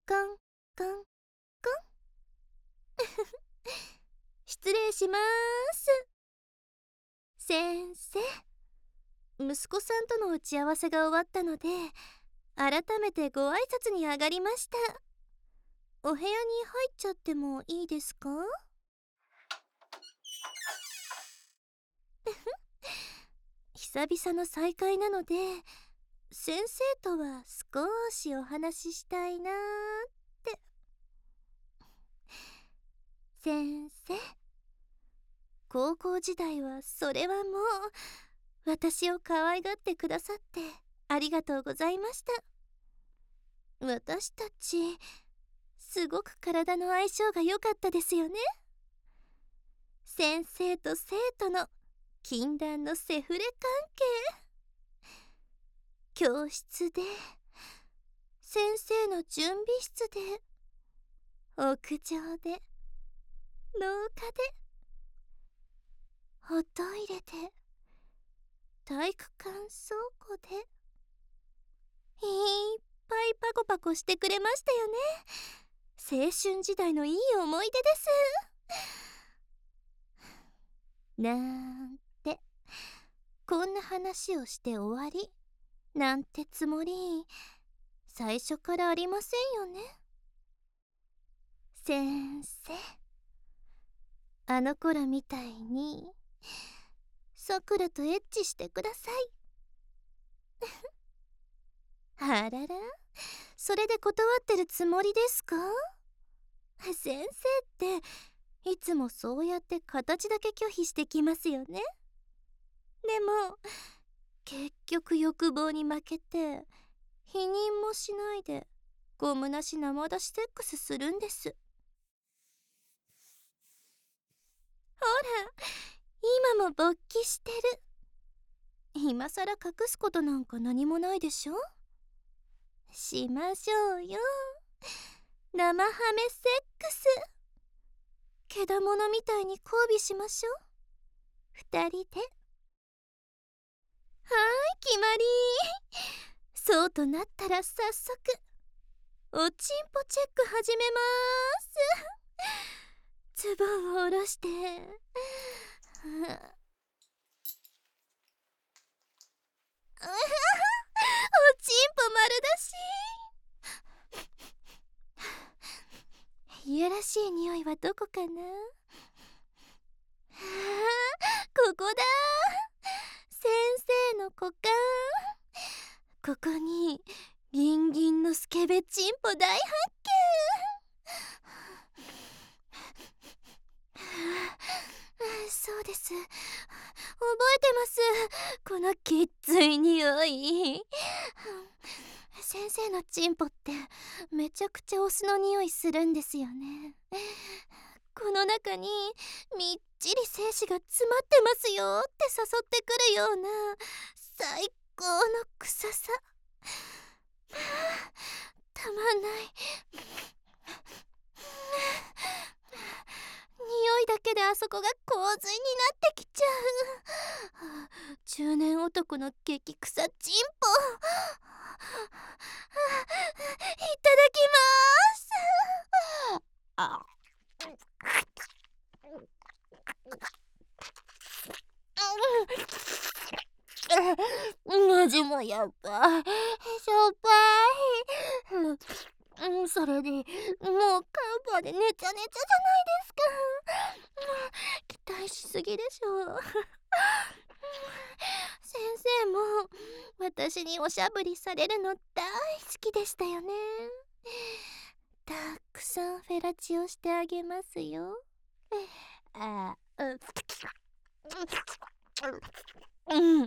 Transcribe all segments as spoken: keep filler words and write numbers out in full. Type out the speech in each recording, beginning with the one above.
カンカンカン失礼しまーす。先生、息子さんとの打ち合わせが終わったので、改めてご挨拶に上がりました。お部屋に入っちゃってもいいですか？久々の再会なので、先生とは少しお話ししたいなーって。先生、高校時代はそれはもう私を可愛がってくださってありがとうございました。私たちすごく体の相性が良かったですよね。先生と生徒の禁断のセフレ関係。教室で、先生の準備室で、屋上で、廊下で、おトイレで、体育館倉庫で、いっぱいパコパコしてくれましたよね。青春時代のいい思い出です。なんて、こんな話をして終わりなんてつもり最初からありませんよね。先生、あの頃みたいにさくらとエッチしてください。あらら、それで断ってるつもりですか？先生っていつもそうやって形だけ拒否してきますよね。でも結局欲望に負けて否認もしないでゴムなし生出しセックスするんです。ほら、今も勃起してる。今さら隠すことなんか何もないでしょ。しましょうよ、生ハメセックス。けだものみたいに交尾しましょう、二人で。はーい、決まり。そうとなったら早速おちんぽチェック始めまーす。ズボンを下ろして、おちんぽ丸出し。いやらしい匂いはどこかな。あ、ここだ。先生の股間。ここにギンギンのスケベチンポ大発見。そうです、覚えてます、このきっつい匂い。先生のチンポってめちゃくちゃオスの匂いするんですよね。この中にみっちり精子が詰まってますよって誘ってくるような最高の臭さ。たまんない。匂いだけであそこが洪水になってきちゃう。中年男の激臭チンポ。いただきまーす。あ味もやっぱい、しょっぱい。うん、それでもうカンパでねちゃねちゃじゃないですか。期待しすぎでしょう。先生も私におしゃぶりされるの大好きでしたよね。たくさんフェラチオしてあげますよ。ああ、うんうんうん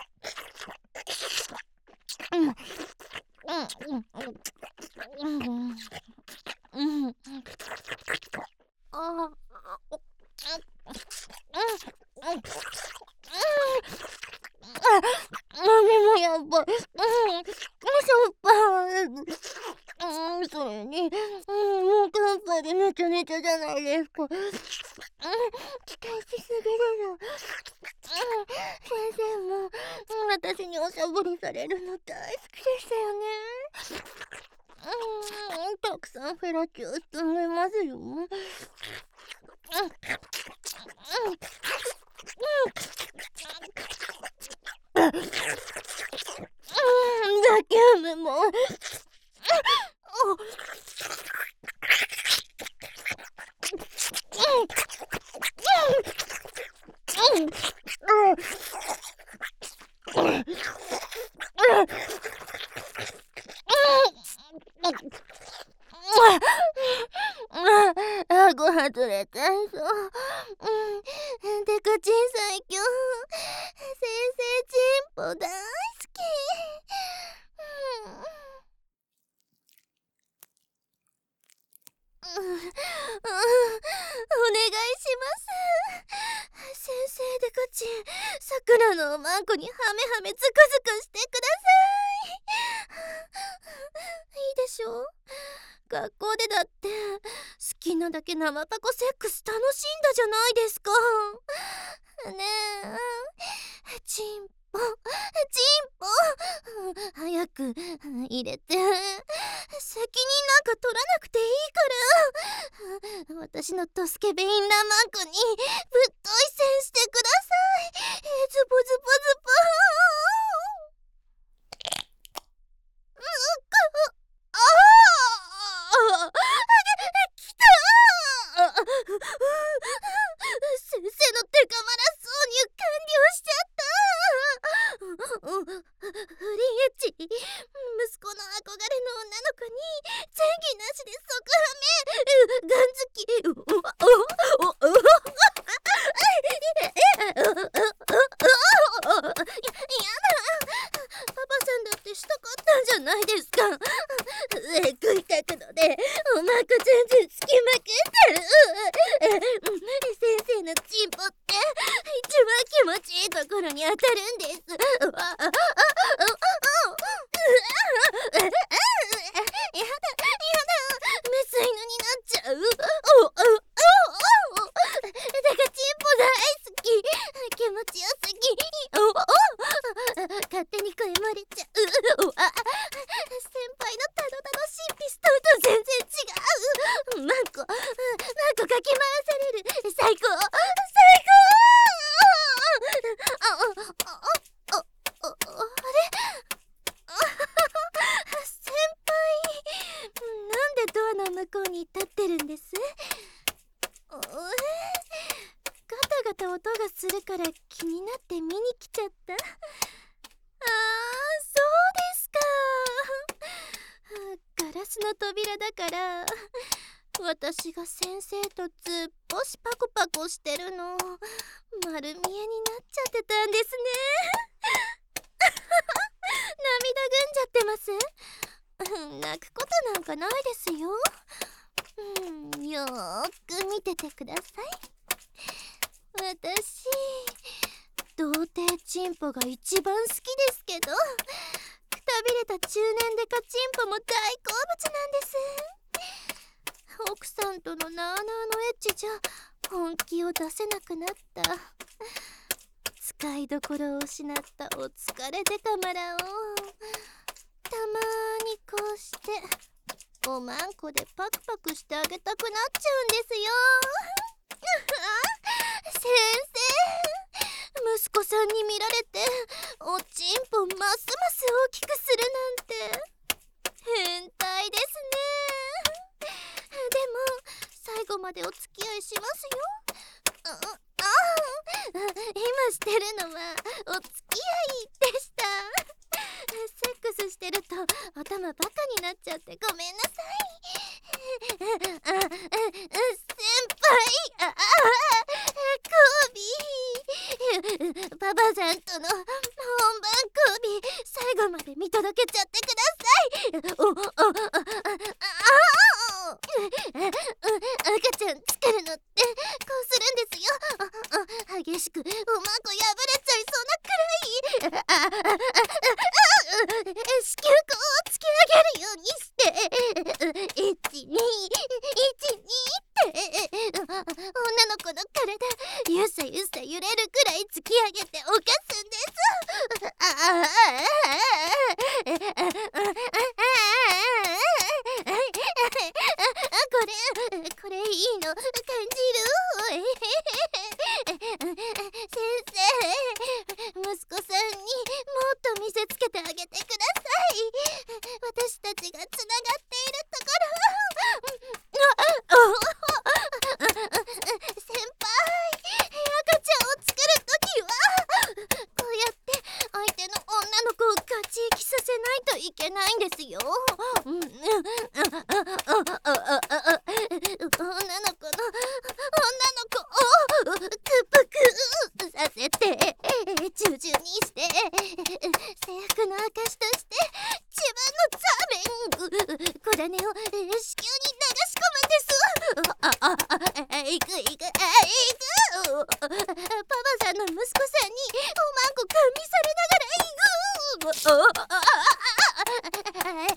うんうんうん、ああ、何もやっぱ、うん、しょっぱい。うん、それに、うん、もうカンパでめちゃめちゃじゃないですか。うん、期待しすぎるよ。先生も、うん、私におしゃぶりされるの大好きでしたよね。うん、たくささんフェラチオしてあげますよ。うん、ザキュームもあご外れちゃいそう。うん、てかちん最強。先生チンポ大好き。うん、うん、お願いします。先生デカチン、さくらのおまんこにハメハメズクズクしてください。いいでしょ。学校でだって好きなだけ生パコセックス楽しんだじゃないですか。ねえ、チンポチンポ、早く入れて。責任なんか取らなくていいから、私のドスケベインラマンコにぶっとい線してください。ズボズボズボー。ああ、きたー。先生の手がまらそうに完了しちゃった。フリーエッチ、息子の憧れの女の子に前儀なしで即ハメ、ガン好き。やだ、パパさんだってしたかったんじゃないですか。えぐい角度でおまんこ全然つきまくってる。先生のチンポって一番気持ちいいところに当たるんです。やだやだ、メス犬になっちゃう。だがチンポ大好き、気持ちよすぎ。勝手に声漏れちゃう。先輩のたどたどしいピストルと全然違う。マンコマンコかき回される。最高最高。あああああれ先輩、なんでドアの向こうに立ってるんです？ガタガタ音がするから気になって見に来ちゃった。あー、そうですか。ガラスの扉だから私が先生とずっぽしパコパコしてるの丸見えになっちゃってたんですね。涙ぐんじゃってます。泣くことなんかないですよ。うん、よーく見ててください。私童貞チンポが一番好きですけど、くたびれた中年デカチンポも大好物なんです。奥さんとのなあなあのエッチじゃ本気を出せなくなった。使いどころを失ったお疲れデカマラをたまーにこうしておまんこでパクパクしてあげたくなっちゃうんですよ。先生、息子さんに見られておちんぽますます大きくするなんて変態ですね。でも最後までお付き合いしますよ。ああ、今してるのはお付き合いでした。セックスしてると頭バカになっちゃってごめんなさい。あ、あ、先輩、あ、コービー、パパさんとの本番コービー最後まで見届けちゃってください。お、お、あ、あ、あ、赤ちゃん作るのってこうするんですよ。ああ、激しくおまんこ破れちゃいそうなくらい、ああああ子宮口を突き上げるようにしていちにいちにって女の子の体ゆさゆさ揺れるくらい突き上げて犯すんです。ああああああああああ私たちがつながっているところ。先輩、赤ちゃんを作るときはこうやって相手の女の子をガチ生きさせないといけないんですよ。女の子の女の子をクプクさせて従順にして制服の証として自分のザーメン小種を子宮に流し込むんです。ああああいくいくあいくパパさんの息子さんにおまんこかみされながらいく。ああああ多分いて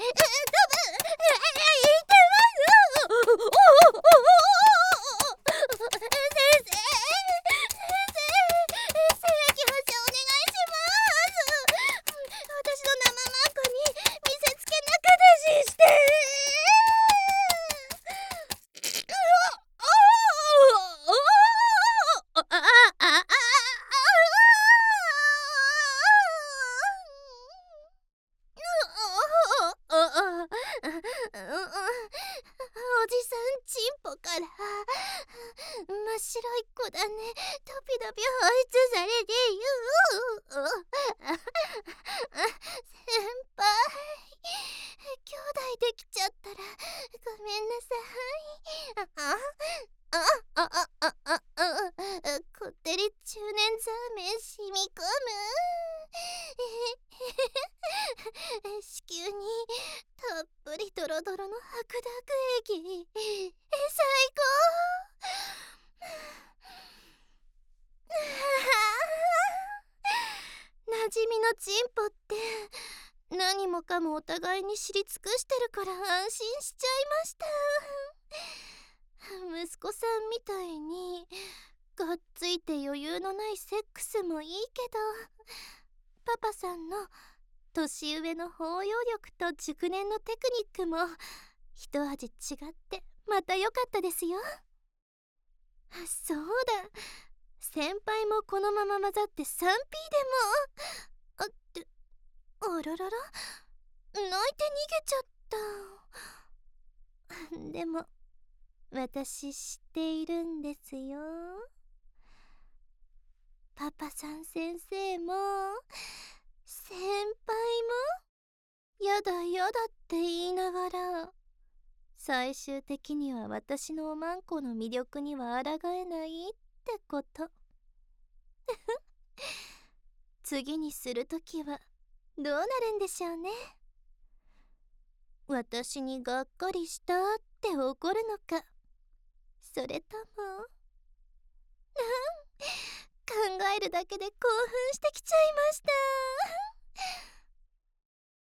おじさんチンポから真っ白い子だねとびとび放出されてよ。先輩、兄弟できちゃったらごめんなさい。あああああああこってり中年ザーメン染み込む。子宮にたっぷりドロドロの白濁液、最高。馴染みのチンポって何もかもお互いに知り尽くしてるから安心しちゃいました。息子さんみたいにがっついて余裕のないセックスもいいけど、パパさんの年上の包容力と熟年のテクニックも一味違ってまた良かったですよ。そうだ、先輩もこのまま混ざって スリーピー でも。あってあららら、泣いて逃げちゃった。でも私知っているんですよ。パパさん先生も先輩もやだやだって言いながら最終的には私のおまんこの魅力には抗えないってこと。次にするときはどうなるんでしょうね。私にがっかりしたって怒るのか、それとも考えるだけで興奮してきちゃいました。